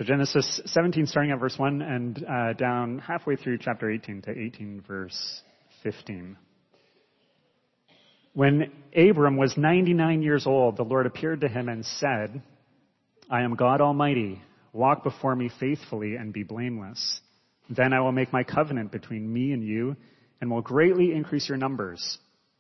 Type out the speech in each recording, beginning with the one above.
So Genesis 17, starting at verse 1 and down halfway through chapter 18 to 18, verse 15. When Abram was 99 years old, the Lord appeared to him and said, I am God Almighty. Walk before me faithfully and be blameless. Then I will make my covenant between me and you and will greatly increase your numbers.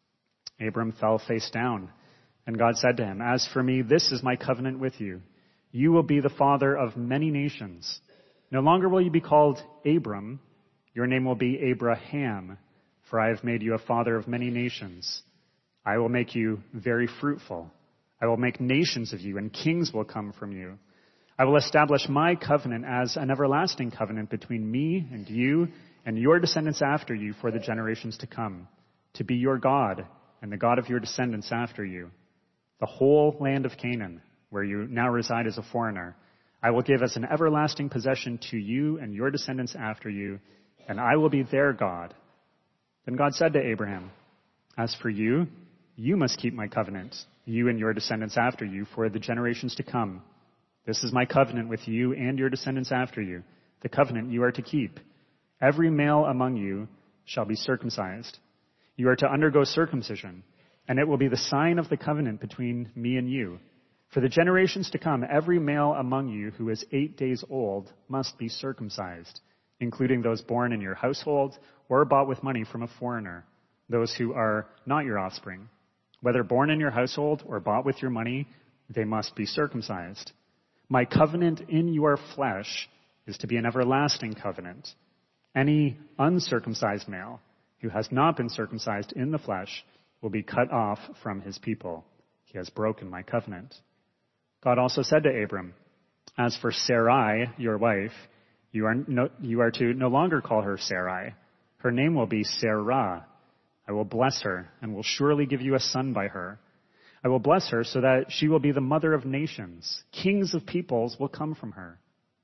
Abram fell face down, and God said to him, As for me, this is my covenant with you. You will be the father of many nations. No longer will you be called Abram. Your name will be Abraham, for I have made you a father of many nations. I will make you very fruitful. I will make nations of you, and kings will come from you. I will establish my covenant as an everlasting covenant between me and you and your descendants after you for the generations to come, to be your God and the God of your descendants after you. The whole land of Canaan, where you now reside as a foreigner, I will give as an everlasting possession to you and your descendants after you, and I will be their God. Then God said to Abraham, As for you, you must keep my covenant, you and your descendants after you, for the generations to come. This is my covenant with you and your descendants after you, the covenant you are to keep. Every male among you shall be circumcised. You are to undergo circumcision, and it will be the sign of the covenant between me and you. For the generations to come, every male among you who is 8 days old must be circumcised, including those born in your household or bought with money from a foreigner, those who are not your offspring. Whether born in your household or bought with your money, they must be circumcised. My covenant in your flesh is to be an everlasting covenant. Any uncircumcised male who has not been circumcised in the flesh will be cut off from his people. He has broken my covenant. God also said to Abram, As for Sarai, your wife, you are to no longer call her Sarai. Her name will be Sarah. I will bless her and will surely give you a son by her. I will bless her so that she will be the mother of nations. Kings of peoples will come from her.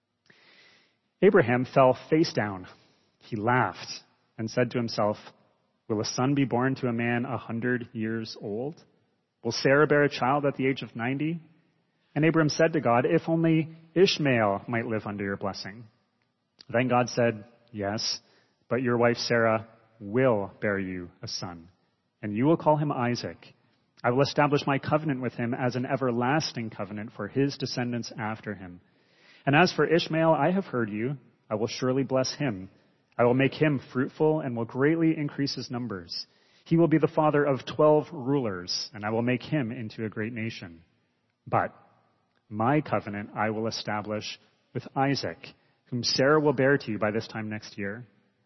Abraham fell face down. He laughed and said to himself, Will a son be born to a man 100 years old? Will Sarah bear a child at the age of 90? And Abram said to God, If only Ishmael might live under your blessing. Then God said, Yes, but your wife Sarah will bear you a son, and you will call him Isaac. I will establish my covenant with him as an everlasting covenant for his descendants after him. And as for Ishmael, I have heard you. I will surely bless him. I will make him fruitful and will greatly increase his numbers. He will be the father of 12 rulers, and I will make him into a great nation. But my covenant I will establish with Isaac, whom Sarah will bear to you by this time next year.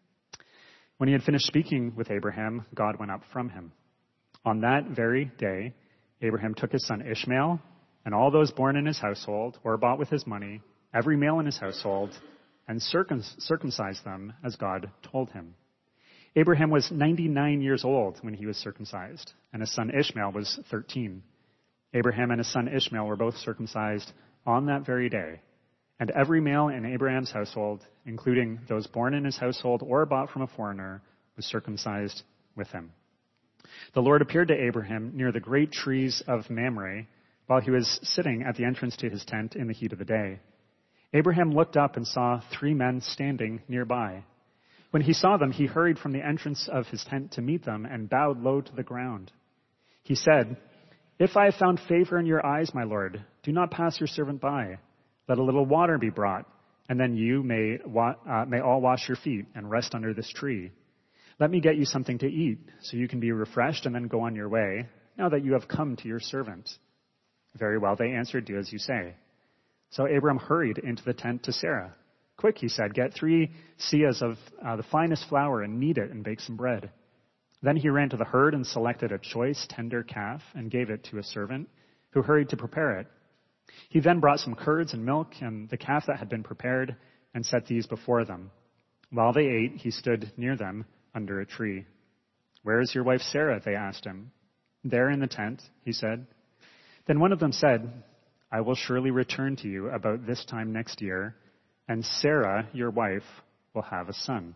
When he had finished speaking with Abraham, God went up from him. On that very day, Abraham took his son Ishmael and all those born in his household or bought with his money, every male in his household, and circumcised them as God told him. Abraham was 99 years old when he was circumcised, and his son Ishmael was 13. Abraham and his son Ishmael were both circumcised on that very day. And every male in Abraham's household, including those born in his household or bought from a foreigner, was circumcised with him. The Lord appeared to Abraham near the great trees of Mamre while he was sitting at the entrance to his tent in the heat of the day. Abraham looked up and saw 3 men standing nearby. When he saw them, he hurried from the entrance of his tent to meet them and bowed low to the ground. He said, If I have found favor in your eyes, my Lord, do not pass your servant by. Let a little water be brought, and then you may all wash your feet and rest under this tree. Let me get you something to eat, so you can be refreshed and then go on your way, now that you have come to your servant. Very well, they answered, Do as you say. So Abram hurried into the tent to Sarah. Quick, he said, get 3 seahs of the finest flour and knead it and bake some bread. Then he ran to the herd and selected a choice, tender calf and gave it to a servant who hurried to prepare it. He then brought some curds and milk and the calf that had been prepared and set these before them. While they ate, he stood near them under a tree. Where is your wife Sarah? They asked him. There in the tent, he said. Then one of them said, I will surely return to you about this time next year, and Sarah, your wife, will have a son.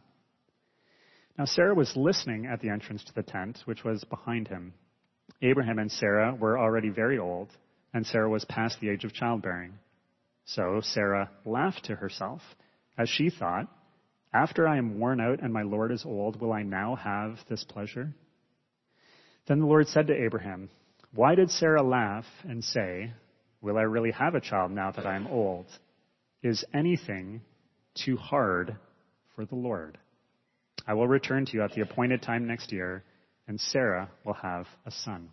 Now Sarah was listening at the entrance to the tent, which was behind him. Abraham and Sarah were already very old, and Sarah was past the age of childbearing. So Sarah laughed to herself, as she thought, "After I am worn out and my Lord is old, will I now have this pleasure?" Then the Lord said to Abraham, "Why did Sarah laugh and say, 'Will I really have a child now that I am old?' Is anything too hard for the Lord? I will return to you at the appointed time next year, and Sarah will have a son."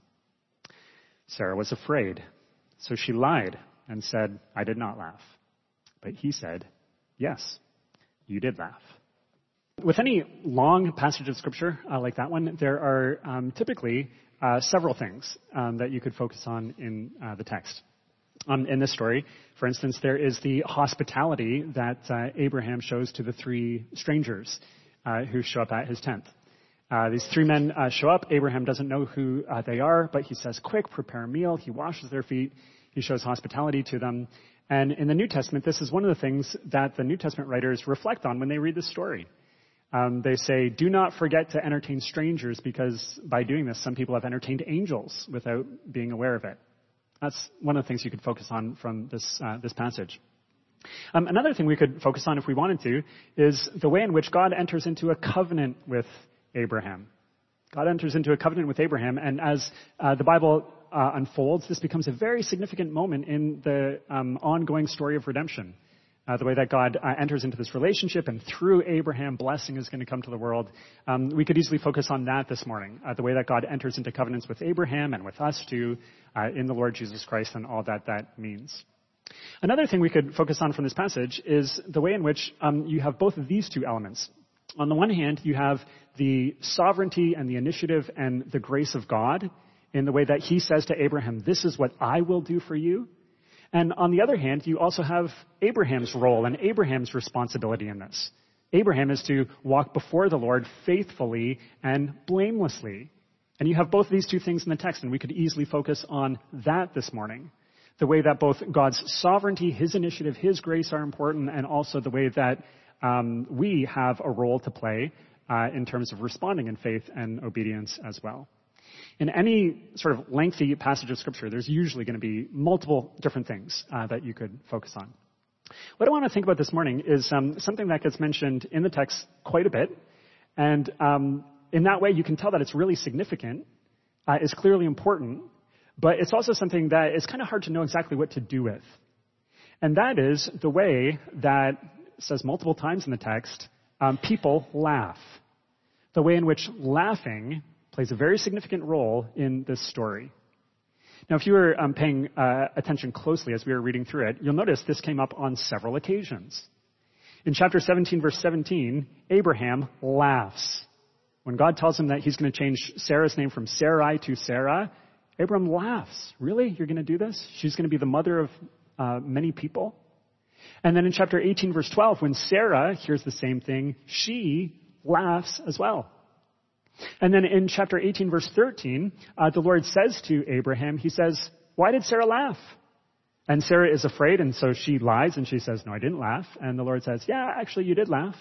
Sarah was afraid, so she lied and said, "I did not laugh." But he said, "Yes, you did laugh." With any long passage of Scripture like that one, there are typically several things that you could focus on in the text. In this story, for instance, there is the hospitality that Abraham shows to the three strangers who show up at his tent. These three men show up. Abraham doesn't know who they are, but he says, "Quick, prepare a meal." He washes their feet. He shows hospitality to them. And in the New Testament, this is one of the things that the New Testament writers reflect on when they read this story. They say, "Do not forget to entertain strangers, because by doing this, some people have entertained angels without being aware of it." That's one of the things you could focus on from this passage. Another thing we could focus on if we wanted to is the way in which God enters into a covenant with Abraham. God enters into a covenant with Abraham, and as the Bible unfolds, this becomes a very significant moment in the ongoing story of redemption. The way that God enters into this relationship, and through Abraham, blessing is going to come to the world. We could easily focus on that this morning, the way that God enters into covenants with Abraham and with us too, in the Lord Jesus Christ, and all that that means. Another thing we could focus on from this passage is the way in which you have both of these two elements. On the one hand, you have the sovereignty and the initiative and the grace of God in the way that he says to Abraham, "This is what I will do for you." And on the other hand, you also have Abraham's role and Abraham's responsibility in this. Abraham is to walk before the Lord faithfully and blamelessly. And you have both of these two things in the text, and we could easily focus on that this morning. The way that both God's sovereignty, his initiative, his grace are important, and also the way that we have a role to play in terms of responding in faith and obedience as well. In any sort of lengthy passage of Scripture, there's usually going to be multiple different things that you could focus on. What I want to think about this morning is something that gets mentioned in the text quite a bit, and in that way you can tell that it's really significant, it's clearly important, but it's also something that is kind of hard to know exactly what to do with. And that is the way that, it says multiple times in the text, people laugh. The way in which laughing plays a very significant role in this story. Now, if you were paying attention closely as we were reading through it, you'll notice this came up on several occasions. In chapter 17, verse 17, Abraham laughs. When God tells him that he's going to change Sarah's name from Sarai to Sarah, Abraham laughs. Really? You're going to do this? She's going to be the mother of many people? And then in chapter 18, verse 12, when Sarah hears the same thing, she laughs as well. And then in chapter 18, verse 13, the Lord says to Abraham, he says, "Why did Sarah laugh?" And Sarah is afraid, and so she lies, and she says, "No, I didn't laugh." And the Lord says, "Yeah, actually, you did laugh."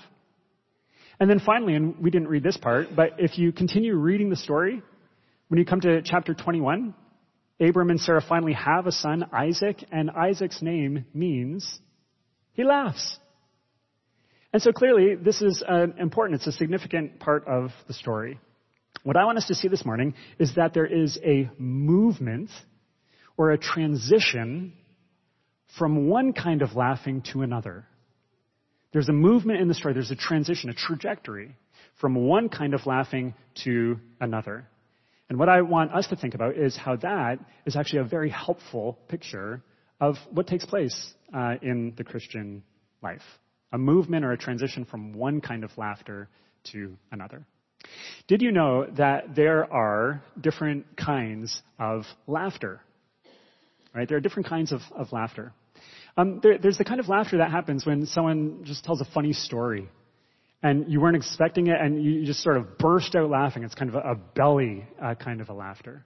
And then finally, and we didn't read this part, but if you continue reading the story, when you come to chapter 21, Abram and Sarah finally have a son, Isaac, and Isaac's name means he laughs. And so clearly, this is important. It's a significant part of the story. What I want us to see this morning is that there is a movement or a transition from one kind of laughing to another. There's a movement in the story. There's a transition, a trajectory from one kind of laughing to another. And what I want us to think about is how that is actually a very helpful picture of what takes place in the Christian life. A movement or a transition from one kind of laughter to another. Did you know that there are different kinds of laughter? Right? There are different kinds of laughter. There's the kind of laughter that happens when someone just tells a funny story and you weren't expecting it and you just sort of burst out laughing. It's kind of a belly kind of a laughter.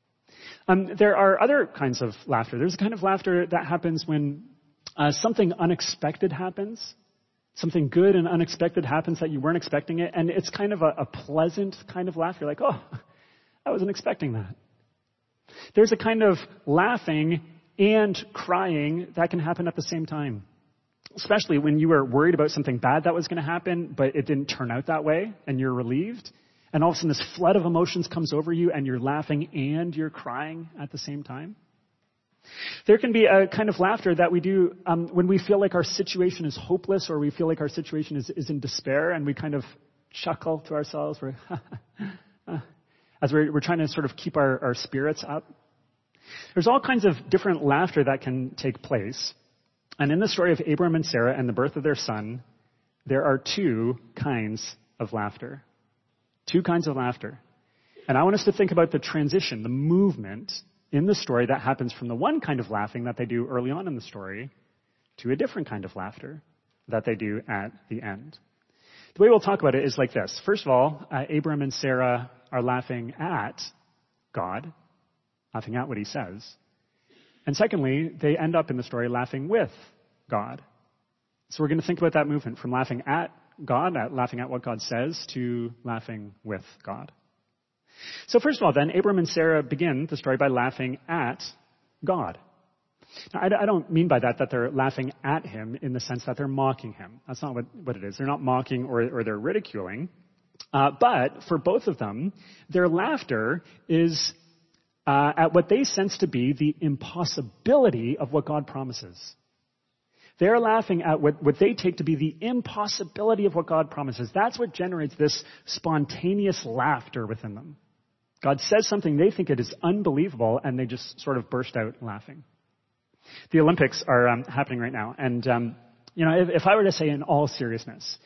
There are other kinds of laughter. There's a kind of laughter that happens when something unexpected happens. Something good and unexpected happens that you weren't expecting it, and it's kind of a pleasant kind of laugh. You're like, "Oh, I wasn't expecting that." There's a kind of laughing and crying, that can happen at the same time. Especially when you were worried about something bad that was going to happen, but it didn't turn out that way, and you're relieved. And all of a sudden this flood of emotions comes over you, and you're laughing and you're crying at the same time. There can be a kind of laughter that we do when we feel like our situation is hopeless, or we feel like our situation is in despair, and we kind of chuckle to ourselves as we're trying to sort of keep our spirits up. There's all kinds of different laughter that can take place. And in the story of Abram and Sarah and the birth of their son, there are two kinds of laughter. Two kinds of laughter. And I want us to think about the transition, the movement in the story that happens from the one kind of laughing that they do early on in the story to a different kind of laughter that they do at the end. The way we'll talk about it is like this. First of all, Abram and Sarah are laughing at God, laughing at what he says. And secondly, they end up in the story laughing with God. So we're going to think about that movement from laughing at God, laughing at what God says, to laughing with God. So first of all, then, Abram and Sarah begin the story by laughing at God. Now, I don't mean by that they're laughing at him in the sense that they're mocking him. That's not what it is. They're not mocking or they're ridiculing. But for both of them, their laughter is at what they sense to be the impossibility of what God promises. They're laughing at what they take to be the impossibility of what God promises. That's what generates this spontaneous laughter within them. God says something, they think it is unbelievable, and they just sort of burst out laughing. The Olympics are happening right now, and if I were to say in all seriousness,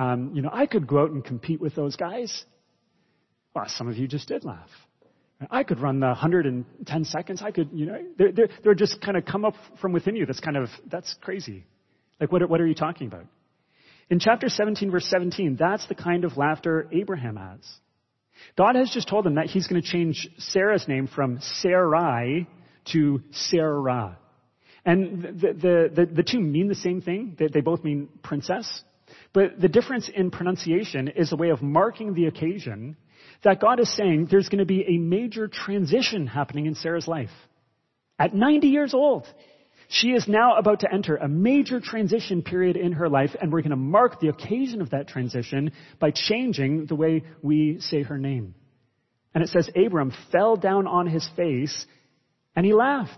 I could go out and compete with those guys. Well, some of you just did laugh. I could run the 110 seconds. I could, they're just kind of come up from within you. That's crazy. Like, what are you talking about? In chapter 17, verse 17, that's the kind of laughter Abraham has. God has just told him that he's going to change Sarah's name from Sarai to Sarah. And the two mean the same thing. They both mean princess. But the difference in pronunciation is a way of marking the occasion that God is saying there's going to be a major transition happening in Sarah's life. At 90 years old, she is now about to enter a major transition period in her life, and we're going to mark the occasion of that transition by changing the way we say her name. And it says Abram fell down on his face and he laughed.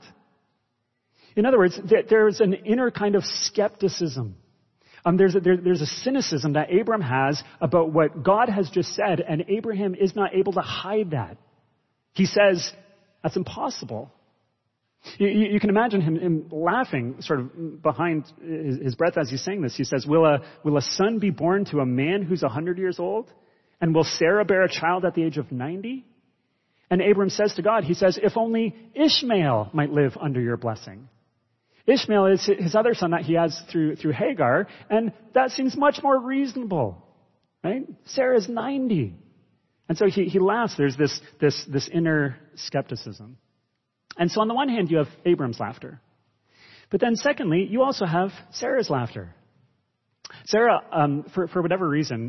In other words, there's an inner kind of skepticism. There's a cynicism that Abram has about what God has just said, and Abraham is not able to hide that. He says, that's impossible. You can imagine him laughing sort of behind his breath as he's saying this. He says, will a son be born to a man who's 100 years old? And will Sarah bear a child at the age of 90? And Abram says to God, he says, if only Ishmael might live under your blessing. Ishmael is his other son that he has through Hagar, and that seems much more reasonable, right? Sarah is 90. And so he laughs. There's this inner skepticism. And so on the one hand, you have Abram's laughter. But then secondly, you also have Sarah's laughter. Sarah, for whatever reason,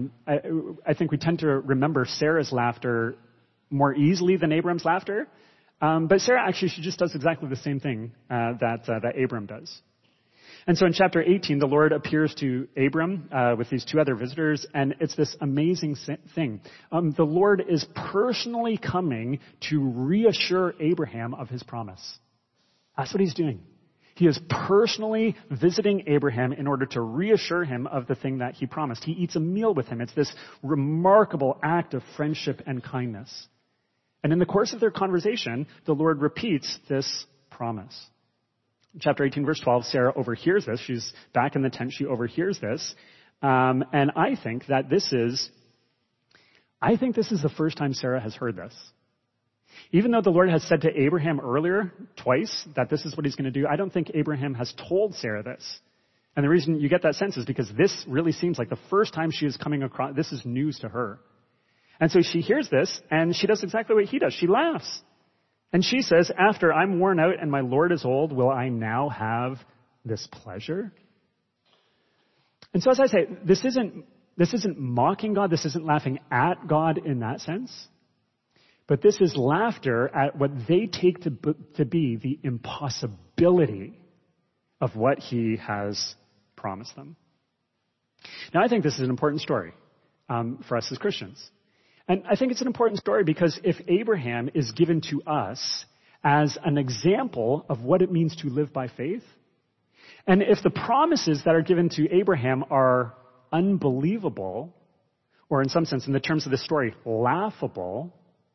I think we tend to remember Sarah's laughter more easily than Abram's laughter. But Sarah, actually, she just does exactly the same thing that Abram does. And so in chapter 18, the Lord appears to Abram with these two other visitors, and it's this amazing thing. The Lord is personally coming to reassure Abraham of his promise. That's what he's doing. He is personally visiting Abraham in order to reassure him of the thing that he promised. He eats a meal with him. It's this remarkable act of friendship and kindness. And in the course of their conversation, the Lord repeats this promise. Chapter 18, verse 12, Sarah overhears this. She's back in the tent. She overhears this. And I think this is the first time Sarah has heard this. Even though the Lord has said to Abraham earlier, twice, that this is what he's going to do, I don't think Abraham has told Sarah this. And the reason you get that sense is because this really seems like the first time she is coming across, this is news to her. And so she hears this, and she does exactly what he does. She laughs. And she says, after I'm worn out and my Lord is old, will I now have this pleasure? And so as I say, this isn't mocking God. This isn't laughing at God in that sense. But this is laughter at what they take to be the impossibility of what he has promised them. Now, I think this is an important story for us as Christians. And I think it's an important story because if Abraham is given to us as an example of what it means to live by faith, and if the promises that are given to Abraham are unbelievable, or in some sense, in the terms of the story, laughable,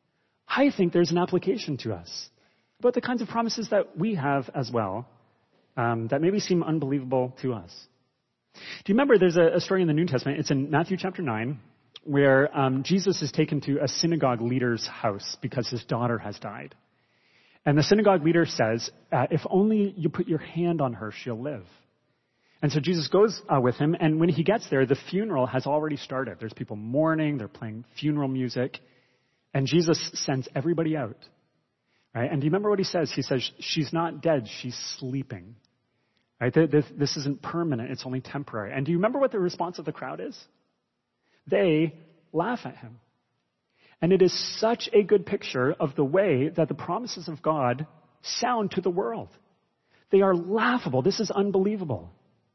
I think there's an application to us about the kinds of promises that we have as well that maybe seem unbelievable to us. Do you remember there's a story in the New Testament? It's in Matthew chapter 9, where Jesus is taken to a synagogue leader's house because his daughter has died. And the synagogue leader says, if only you put your hand on her, she'll live. And so Jesus goes with him, and when he gets there, the funeral has already started. There's people mourning, they're playing funeral music, and Jesus sends everybody out. Right? And do you remember what he says? He says, she's not dead, she's sleeping. Right? This isn't permanent, it's only temporary. And do you remember what the response of the crowd is? They laugh at him. And it is such a good picture of the way that the promises of God sound to the world. They are laughable. This is unbelievable.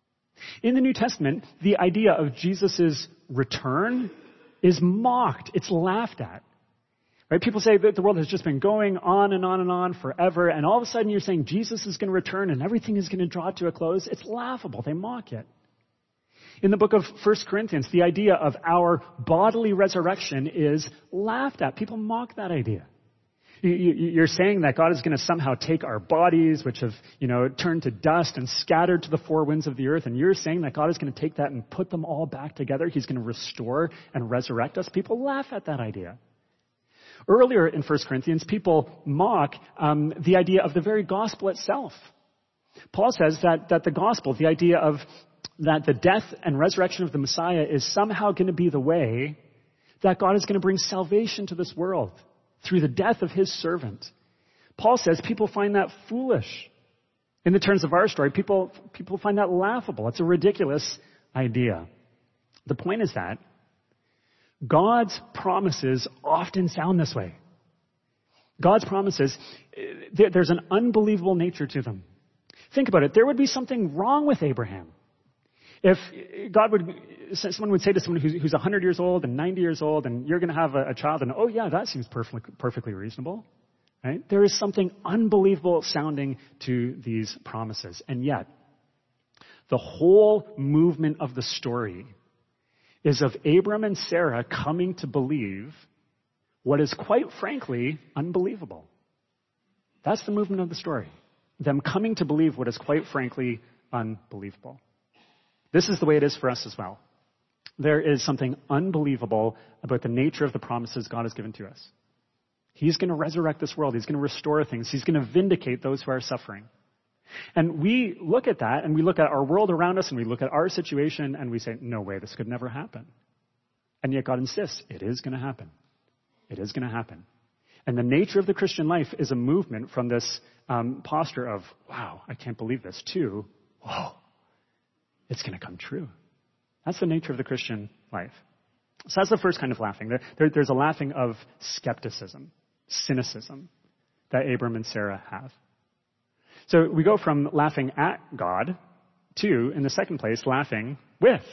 In the New Testament, the idea of Jesus' return is mocked. It's laughed at. Right? People say that the world has just been going on and on and on forever, and all of a sudden you're saying Jesus is going to return and everything is going to draw to a close. It's laughable. They mock it. In the book of 1 Corinthians, the idea of our bodily resurrection is laughed at. People mock that idea. You're saying that God is going to somehow take our bodies, which have, turned to dust and scattered to the four winds of the earth, and you're saying that God is going to take that and put them all back together. He's going to restore and resurrect us. People laugh at that idea. Earlier in 1 Corinthians, people mock the idea of the very gospel itself. Paul says that the gospel, the idea of that the death and resurrection of the Messiah is somehow going to be the way that God is going to bring salvation to this world through the death of his servant. Paul says people find that foolish. In the terms of our story, people find that laughable. It's a ridiculous idea. The point is that God's promises often sound this way. God's promises, there's an unbelievable nature to them. Think about it. There would be something wrong with Abraham. If someone would say to someone who's 100 years old and 90 years old, and you're going to have a child, and oh yeah, that seems perfectly reasonable, right? There is something unbelievable sounding to these promises. And yet, the whole movement of the story is of Abram and Sarah coming to believe what is quite frankly unbelievable. That's the movement of the story. Them coming to believe what is quite frankly unbelievable. This is the way it is for us as well. There is something unbelievable about the nature of the promises God has given to us. He's going to resurrect this world. He's going to restore things. He's going to vindicate those who are suffering. And we look at that, and we look at our world around us, and we look at our situation, and we say, no way, this could never happen. And yet God insists, it is going to happen. It is going to happen. And the nature of the Christian life is a movement from this posture of, wow, I can't believe this, to, whoa, it's going to come true. That's the nature of the Christian life. So that's the first kind of laughing. There's a laughing of skepticism, cynicism that Abram and Sarah have. So we go from laughing at God to, in the second place, laughing with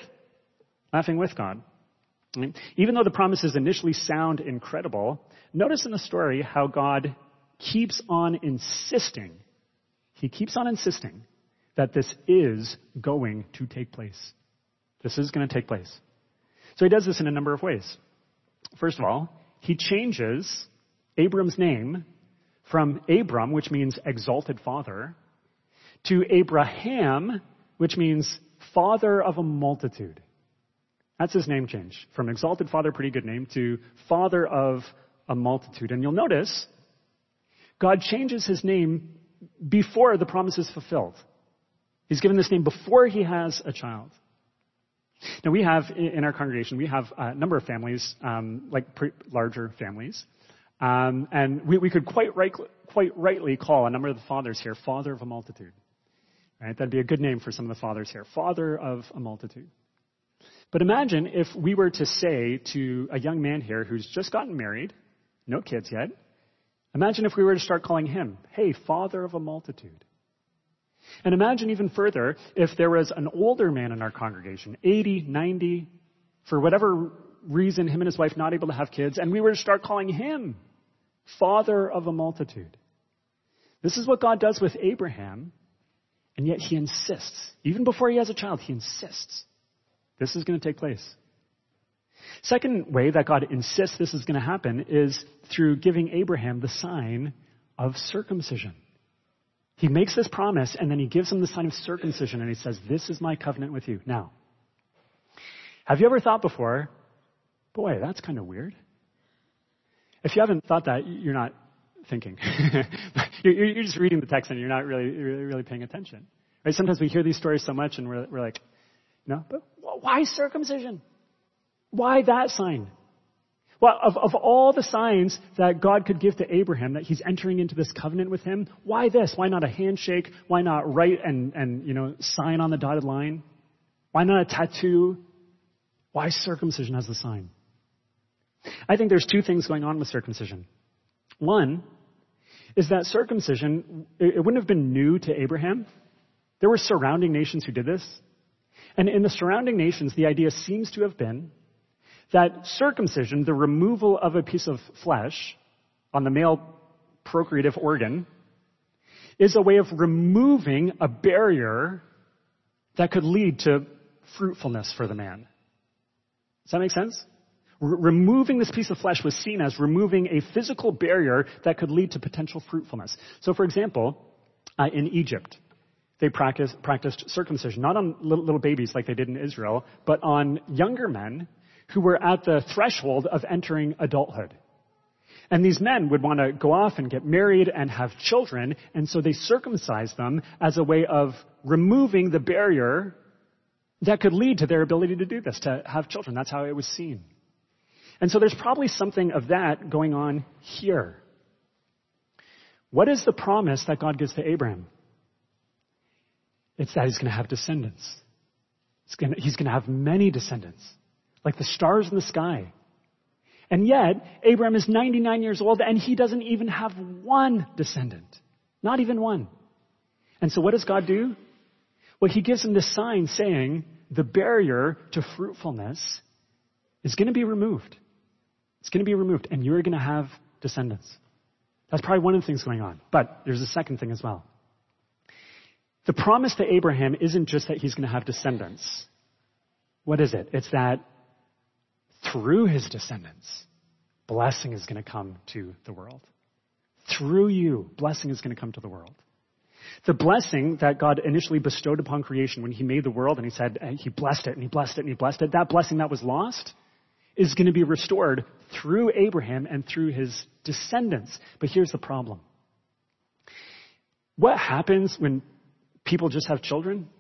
God. Even though the promises initially sound incredible, notice in the story how God keeps on insisting. He keeps on insisting that this is going to take place. This is going to take place. So he does this in a number of ways. First of all, he changes Abram's name from Abram, which means exalted father, to Abraham, which means father of a multitude. That's his name change. From exalted father, pretty good name, to father of a multitude. And you'll notice God changes his name before the promise is fulfilled. He's given this name before he has a child. Now we have, in our congregation, we have a number of families, larger families. And we could quite rightly call a number of the fathers here father of a multitude. Right? That'd be a good name for some of the fathers here. Father of a multitude. But imagine if we were to say to a young man here who's just gotten married, no kids yet. Imagine if we were to start calling him, hey, father of a multitude. And imagine even further if there was an older man in our congregation, 80, 90, for whatever reason, him and his wife not able to have kids, and we were to start calling him father of a multitude. This is what God does with Abraham, and yet he insists. Even before he has a child, he insists this is going to take place. Second way that God insists this is going to happen is through giving Abraham the sign of circumcision. He makes this promise, and then he gives him the sign of circumcision, and he says, this is my covenant with you. Now, have you ever thought before, boy, that's kind of weird? If you haven't thought that, you're not thinking. You're just reading the text, and you're not really paying attention. Right? Sometimes we hear these stories so much, and we're like, no, but why circumcision? Why that sign? Well, of all the signs that God could give to Abraham, that he's entering into this covenant with him, why this? Why not a handshake? Why not write and sign on the dotted line? Why not a tattoo? Why circumcision as the sign? I think there's two things going on with circumcision. One is that circumcision, it wouldn't have been new to Abraham. There were surrounding nations who did this. And in the surrounding nations, the idea seems to have been that circumcision, the removal of a piece of flesh on the male procreative organ, is a way of removing a barrier that could lead to fruitfulness for the man. Does that make sense? Removing this piece of flesh was seen as removing a physical barrier that could lead to potential fruitfulness. So, for example, in Egypt, they practiced circumcision, not on little babies like they did in Israel, but on younger men who were at the threshold of entering adulthood. And these men would want to go off and get married and have children, and so they circumcised them as a way of removing the barrier that could lead to their ability to do this, to have children. That's how it was seen. And so there's probably something of that going on here. What is the promise that God gives to Abraham? It's that he's going to have descendants. He's going to have many descendants, like the stars in the sky. And yet, Abraham is 99 years old, and he doesn't even have one descendant. Not even one. And so what does God do? Well, he gives him this sign saying the barrier to fruitfulness is going to be removed. It's going to be removed, and you're going to have descendants. That's probably one of the things going on. But there's a second thing as well. The promise to Abraham isn't just that he's going to have descendants. What is it? It's that through his descendants, blessing is going to come to the world. Through you, blessing is going to come to the world. The blessing that God initially bestowed upon creation when he made the world and he said, he blessed it and he blessed it and he blessed it, that blessing that was lost is going to be restored through Abraham and through his descendants. But here's the problem. What happens when people just have children?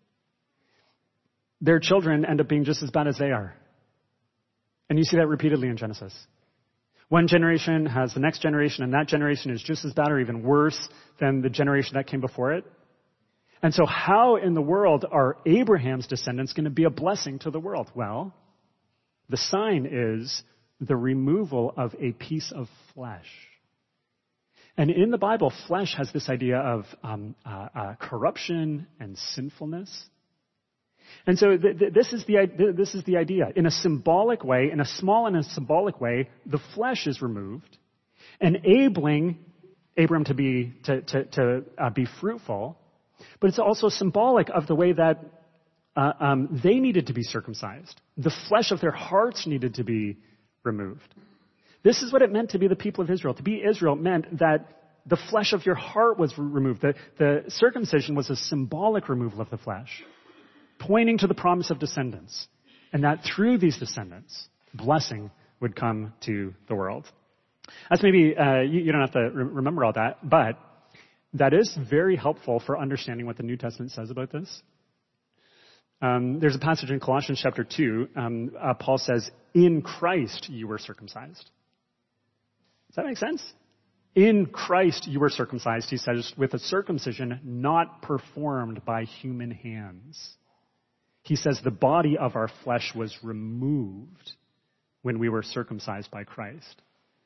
Their children end up being just as bad as they are. And you see that repeatedly in Genesis. One generation has the next generation, and that generation is just as bad or even worse than the generation that came before it. And so how in the world are Abraham's descendants going to be a blessing to the world? Well, the sign is the removal of a piece of flesh. And in the Bible, flesh has this idea of corruption and sinfulness. And so this is the idea. In a symbolic way, in a small and a symbolic way, the flesh is removed, enabling Abram to be fruitful. But it's also symbolic of the way that they needed to be circumcised. The flesh of their hearts needed to be removed. This is what it meant to be the people of Israel. To be Israel meant that the flesh of your heart was removed. The circumcision was a symbolic removal of the flesh, pointing to the promise of descendants, and that through these descendants, blessing would come to the world. That's maybe, you don't have to remember all that, but that is very helpful for understanding what the New Testament says about this. There's a passage in Colossians chapter 2, Paul says, in Christ you were circumcised. Does that make sense? In Christ you were circumcised, he says, with a circumcision not performed by human hands. He says the body of our flesh was removed when we were circumcised by Christ.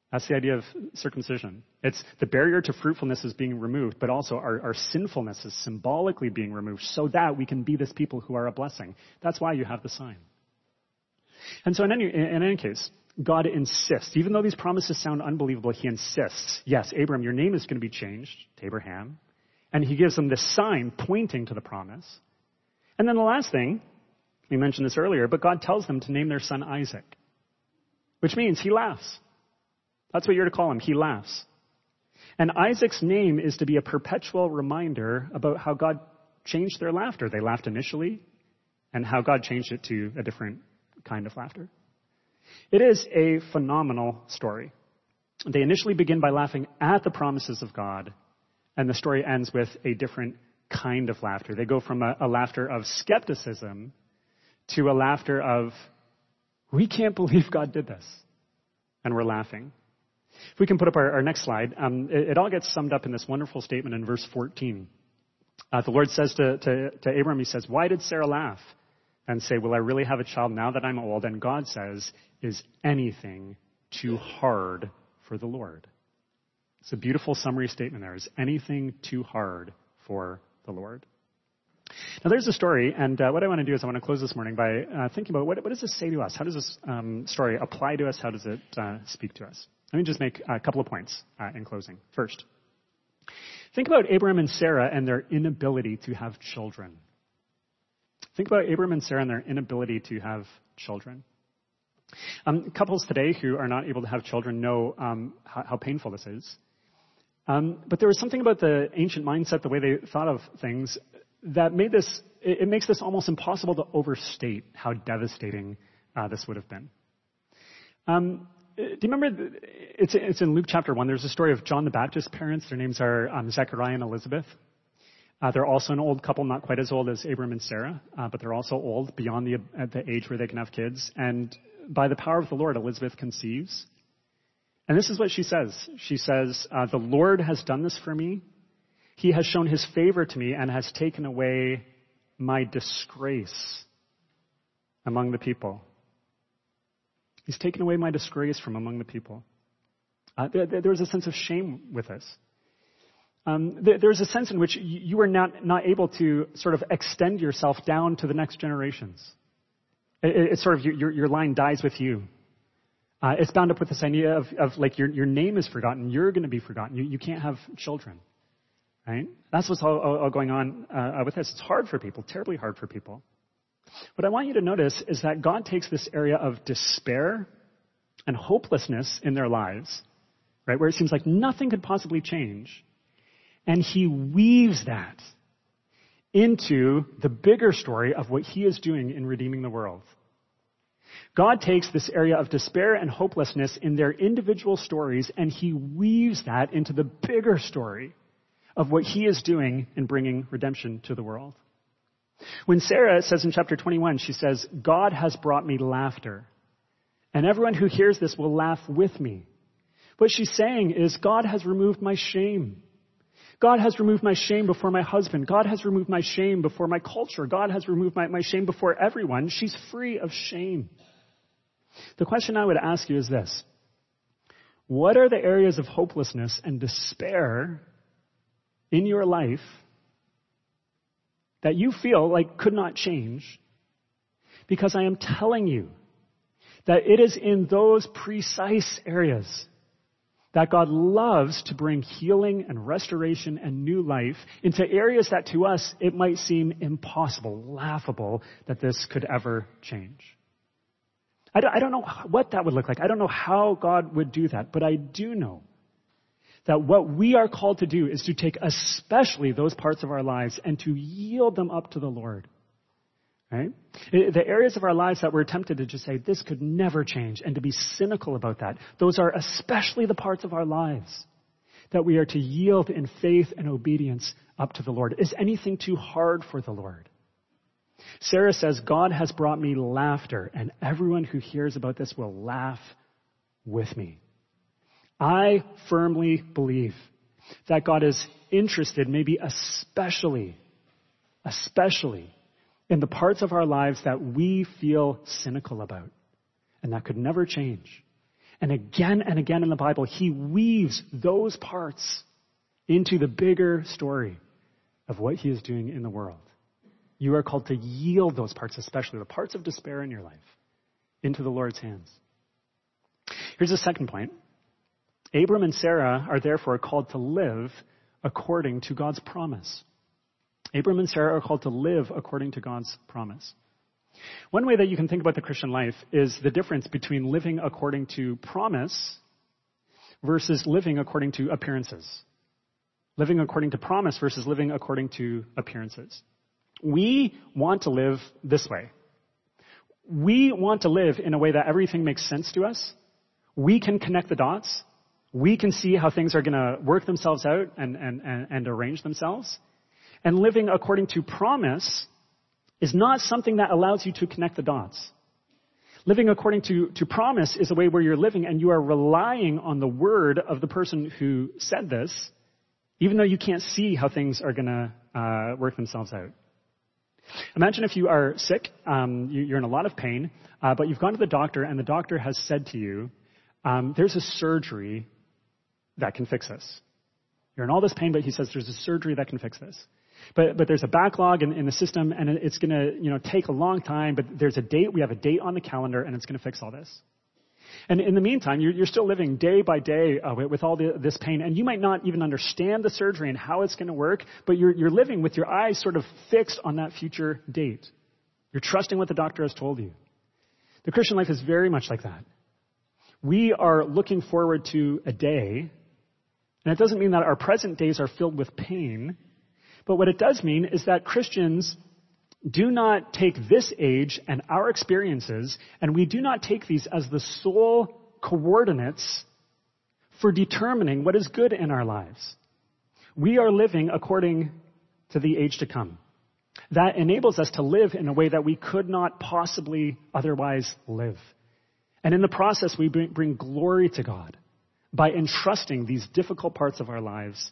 That's the idea of circumcision. It's the barrier to fruitfulness is being removed, but also our sinfulness is symbolically being removed so that we can be this people who are a blessing. That's why you have the sign. And so in any case, God insists, even though these promises sound unbelievable, he insists, yes, Abram, your name is going to be changed to Abraham. And he gives them this sign pointing to the promise. And then the last thing, we mentioned this earlier, but God tells them to name their son Isaac, which means he laughs. That's what you're to call him. He laughs. And Isaac's name is to be a perpetual reminder about how God changed their laughter. They laughed initially, and how God changed it to a different kind of laughter. It is a phenomenal story. They initially begin by laughing at the promises of God, and the story ends with a different kind of laughter. They go from a laughter of skepticism to a laughter of, we can't believe God did this, and we're laughing. If we can put up our next slide, it all gets summed up in this wonderful statement in verse 14. The Lord says to Abram, he says, why did Sarah laugh and say, will I really have a child now that I'm old? And God says, is anything too hard for the Lord? It's a beautiful summary statement there. Is anything too hard for the Lord? Now there's a story, and what I want to do is I want to close this morning by thinking about what does this say to us? How does this story apply to us? How does it speak to us? Let me just make a couple of points in closing. First, think about Abraham and Sarah and their inability to have children. Think about Abraham and Sarah and their inability to have children. Couples today who are not able to have children know how painful this is. But there was something about the ancient mindset, the way they thought of things, that made this, it makes this almost impossible to overstate how devastating this would have been. Do you remember, it's in Luke chapter 1, there's a story of John the Baptist's parents. Their names are Zechariah and Elizabeth. They're also an old couple, not quite as old as Abram and Sarah, but they're also old, beyond the age where they can have kids. And by the power of the Lord, Elizabeth conceives. And this is what she says. She says, the Lord has done this for me. He has shown his favor to me and has taken away my disgrace among the people. He's taken away my disgrace from among the people. There was a sense of shame with this. There's a sense in which you were not able to sort of extend yourself down to the next generations. It's sort of your line dies with you. It's bound up with this idea of like your name is forgotten. You're going to be forgotten. You can't have children, right? That's what's all going on with this. It's hard for people, terribly hard for people. What I want you to notice is that God takes this area of despair and hopelessness in their lives, right, where it seems like nothing could possibly change, and he weaves that into the bigger story of what he is doing in redeeming the world. God takes this area of despair and hopelessness in their individual stories, and he weaves that into the bigger story of what he is doing in bringing redemption to the world. When Sarah says in chapter 21, she says, God has brought me laughter, and everyone who hears this will laugh with me. What she's saying is, God has removed my shame. God has removed my shame before my husband. God has removed my shame before my culture. God has removed my shame before everyone. She's free of shame. The question I would ask you is this. What are the areas of hopelessness and despair in your life that you feel like could not change? Because I am telling you that it is in those precise areas that God loves to bring healing and restoration and new life into areas that to us it might seem impossible, laughable, that this could ever change. I don't know what that would look like. I don't know how God would do that, but I do know that what we are called to do is to take especially those parts of our lives and to yield them up to the Lord. Right? The areas of our lives that we're tempted to just say, this could never change, and to be cynical about that, those are especially the parts of our lives that we are to yield in faith and obedience up to the Lord. Is anything too hard for the Lord? Sarah says, God has brought me laughter, and everyone who hears about this will laugh with me. I firmly believe that God is interested, maybe especially in the parts of our lives that we feel cynical about and that could never change. And again in the Bible, he weaves those parts into the bigger story of what he is doing in the world. You are called to yield those parts, especially the parts of despair in your life, into the Lord's hands. Here's the second point. Abram and Sarah are therefore called to live according to God's promise. Abram and Sarah are called to live according to God's promise. One way that you can think about the Christian life is the difference between living according to promise versus living according to appearances. Living according to promise versus living according to appearances. We want to live this way. We want to live in a way that everything makes sense to us. We can connect the dots. We can see how things are going to work themselves out and arrange themselves. And living according to promise is not something that allows you to connect the dots. Living according to promise is a way where you're living and you are relying on the word of the person who said this, even though you can't see how things are going to work themselves out. Imagine if you are sick, you're in a lot of pain, but you've gone to the doctor and the doctor has said to you, there's a surgery that can fix this. You're in all this pain, but he says there's a surgery that can fix this. But there's a backlog in the system, and it's going to take a long time, but there's a date. We have a date on the calendar, and it's going to fix all this. And in the meantime, you're still living day by day with all this pain, and you might not even understand the surgery and how it's going to work, but you're living with your eyes sort of fixed on that future date. You're trusting what the doctor has told you. The Christian life is very much like that. We are looking forward to a day, and it doesn't mean that our present days are filled with pain, but what it does mean is that Christians do not take this age and our experiences, and we do not take these as the sole coordinates for determining what is good in our lives. We are living according to the age to come. That enables us to live in a way that we could not possibly otherwise live. And in the process, we bring glory to God by entrusting these difficult parts of our lives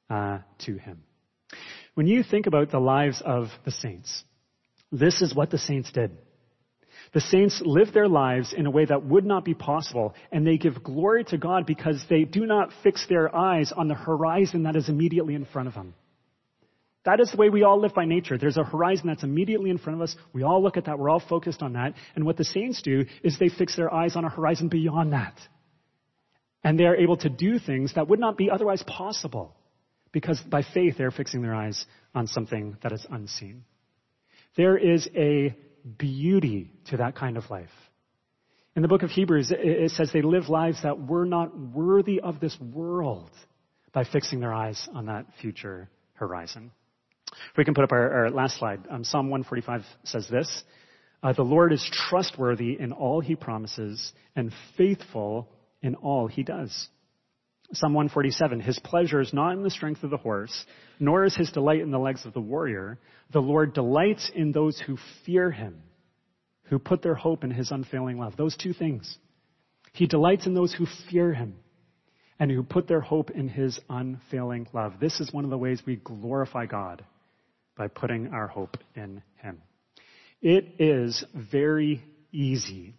to him. When you think about the lives of the saints, this is what the saints did. The saints live their lives in a way that would not be possible, and they give glory to God because they do not fix their eyes on the horizon that is immediately in front of them. That is the way we all live by nature. There's a horizon that's immediately in front of us. We all look at that. We're all focused on that. And what the saints do is they fix their eyes on a horizon beyond that. And they are able to do things that would not be otherwise possible because by faith they're fixing their eyes on something that is unseen. There is a beauty to that kind of life. In the book of Hebrews, it says they live lives that were not worthy of this world by fixing their eyes on that future horizon. If we can put up our last slide. Psalm 145 says this, the Lord is trustworthy in all he promises and faithful in all he does. Psalm 147, his pleasure is not in the strength of the horse, nor is his delight in the legs of the warrior. The Lord delights in those who fear him, who put their hope in his unfailing love. Those two things. He delights in those who fear him and who put their hope in his unfailing love. This is one of the ways we glorify God, by putting our hope in him. It is very easy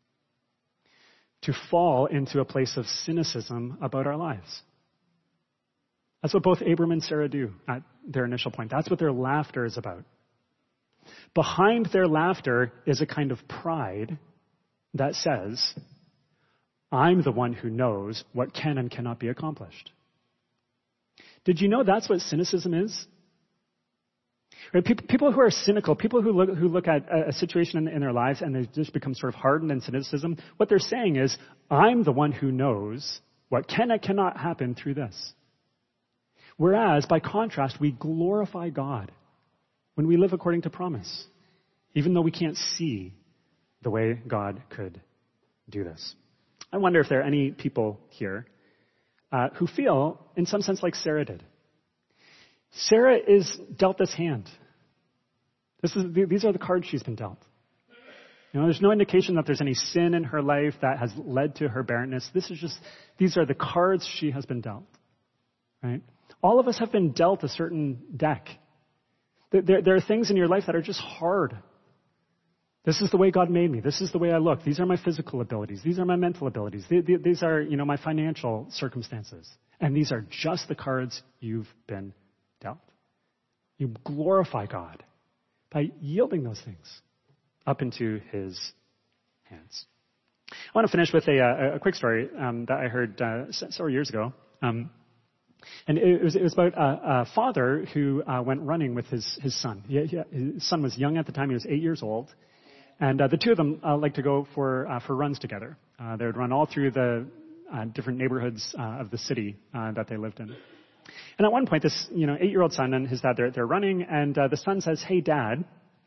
to fall into a place of cynicism about our lives. That's what both Abram and Sarah do at their initial point. That's what their laughter is about. Behind their laughter is a kind of pride that says, I'm the one who knows what can and cannot be accomplished. Did you know that's what cynicism is? Right? People who are cynical, people who look at a situation in their lives and they just become sort of hardened in cynicism, what they're saying is, I'm the one who knows what can and cannot happen through this. Whereas, by contrast, we glorify God when we live according to promise, even though we can't see the way God could do this. I wonder if there are any people here who feel, in some sense, like Sarah did. Sarah is dealt this hand. These are the cards she's been dealt. There's no indication that there's any sin in her life that has led to her barrenness. These are the cards she has been dealt. Right? All of us have been dealt a certain deck. There are things in your life that are just hard. This is the way God made me. This is the way I look. These are my physical abilities. These are my mental abilities. These are, my financial circumstances. And these are just the cards you've been dealt. You glorify God by yielding those things up into his hands. I want to finish with a quick story that I heard several years ago. And it was about a father who went running with his son. His son was young at the time. He was 8 years old. And the two of them liked to go for runs together. They would run all through the different neighborhoods of the city that they lived in. And at one point, this 8-year-old son and his dad, they're running, and the son says, "Hey, Dad,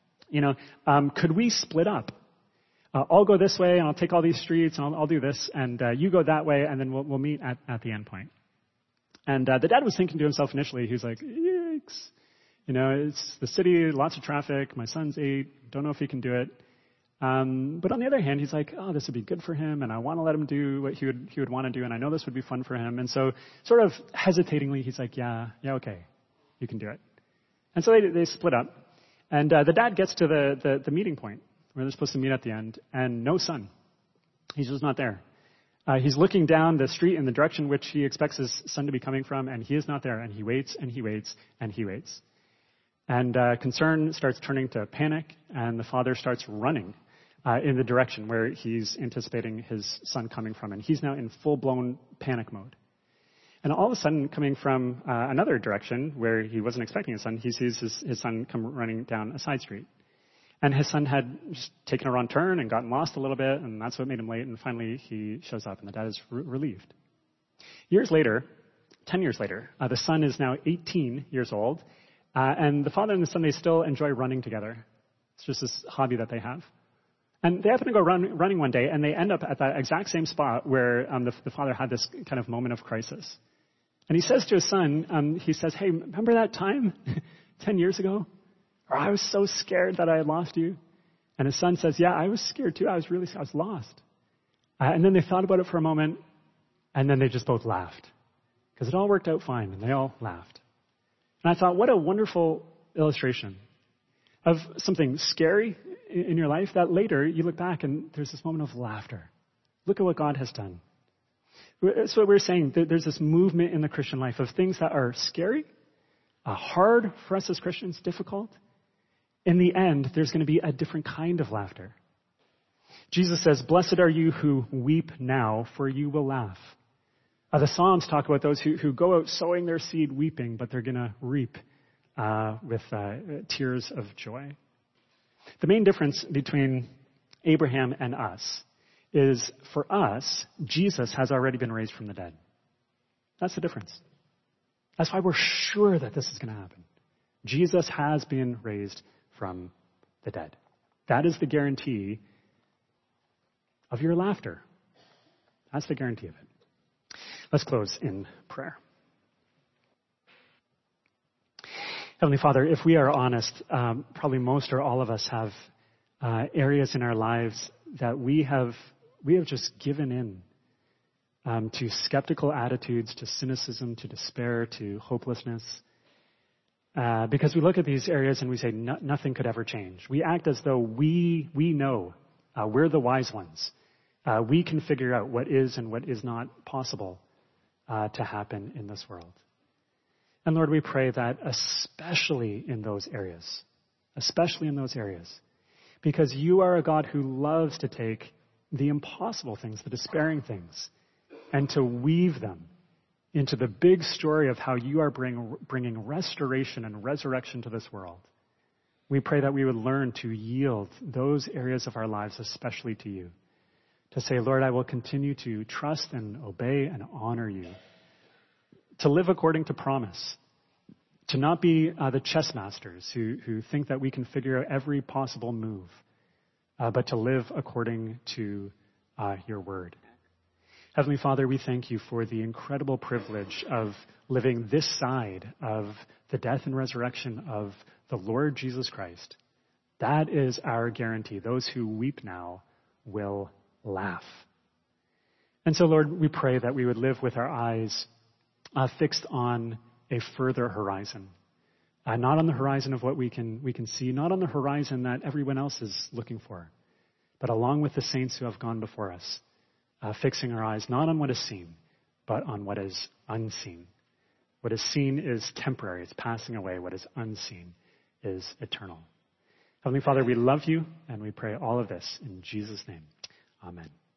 could we split up? I'll go this way, and I'll take all these streets, and I'll do this, and you go that way, and then we'll meet at the end point." And the dad was thinking to himself initially, he was like, "Yikes. It's the city, lots of traffic. My son's 8. Don't know if he can do it." But on the other hand, he's like, "Oh, this would be good for him, and I want to let him do what he would want to do, and I know this would be fun for him." And so, sort of hesitatingly, he's like, "Yeah, okay, you can do it." And so they split up, and the dad gets to the meeting point where they're supposed to meet at the end, and no son. He's just not there. He's looking down the street in the direction which he expects his son to be coming from, and he is not there. And he waits, and he waits, and he waits. And concern starts turning to panic, and the father starts running in the direction where he's anticipating his son coming from. And he's now in full-blown panic mode. And all of a sudden, coming from another direction where he wasn't expecting his son, he sees his son come running down a side street. And his son had just taken a wrong turn and gotten lost a little bit, and that's what made him late. And finally, he shows up, and the dad is relieved. 10 years later, the son is now 18 years old, and the father and the son, they still enjoy running together. It's just this hobby that they have. And they happen to go running one day, and they end up at that exact same spot where the father had this kind of moment of crisis. And he says to his son, he says, "Hey, remember that time 10 years ago? Or I was so scared that I had lost you." And his son says, "Yeah, I was scared too. I was lost." And then they thought about it for a moment, and then they just both laughed. Because it all worked out fine, and they all laughed. And I thought, what a wonderful illustration of something scary in your life that later you look back and there's this moment of laughter. Look at what God has done. That's what we're saying. There's this movement in the Christian life of things that are scary, hard for us as Christians, difficult. In the end, there's going to be a different kind of laughter. Jesus says, "Blessed are you who weep now, for you will laugh." The Psalms talk about those who go out sowing their seed weeping, but they're going to reap with tears of joy. The main difference between Abraham and us is, for us, Jesus has already been raised from the dead. That's the difference. That's why we're sure that this is going to happen. Jesus has been raised from the dead. That is the guarantee of your laughter. That's the guarantee of it. Let's close in prayer. Heavenly Father, if we are honest, probably most or all of us have areas in our lives that we have just given in to skeptical attitudes, to cynicism, to despair, to hopelessness. Because we look at these areas and we say nothing could ever change. We act as though we know we're the wise ones. We can figure out what is and what is not possible to happen in this world. And Lord, we pray that especially in those areas, because you are a God who loves to take the impossible things, the despairing things, and to weave them into the big story of how you are bringing restoration and resurrection to this world. We pray that we would learn to yield those areas of our lives, especially to you. To say, Lord, I will continue to trust and obey and honor you. To live according to promise. To not be the chess masters who think that we can figure out every possible move. But to live according to your word. Heavenly Father, we thank you for the incredible privilege of living this side of the death and resurrection of the Lord Jesus Christ. That is our guarantee. Those who weep now will laugh. And so, Lord, we pray that we would live with our eyes fixed on a further horizon, not on the horizon of what we can see, not on the horizon that everyone else is looking for, but along with the saints who have gone before us, fixing our eyes not on what is seen, but on what is unseen. What is seen is temporary, it's passing away. What is unseen is eternal. Heavenly Father, we love you, and we pray all of this in Jesus' name. Amen.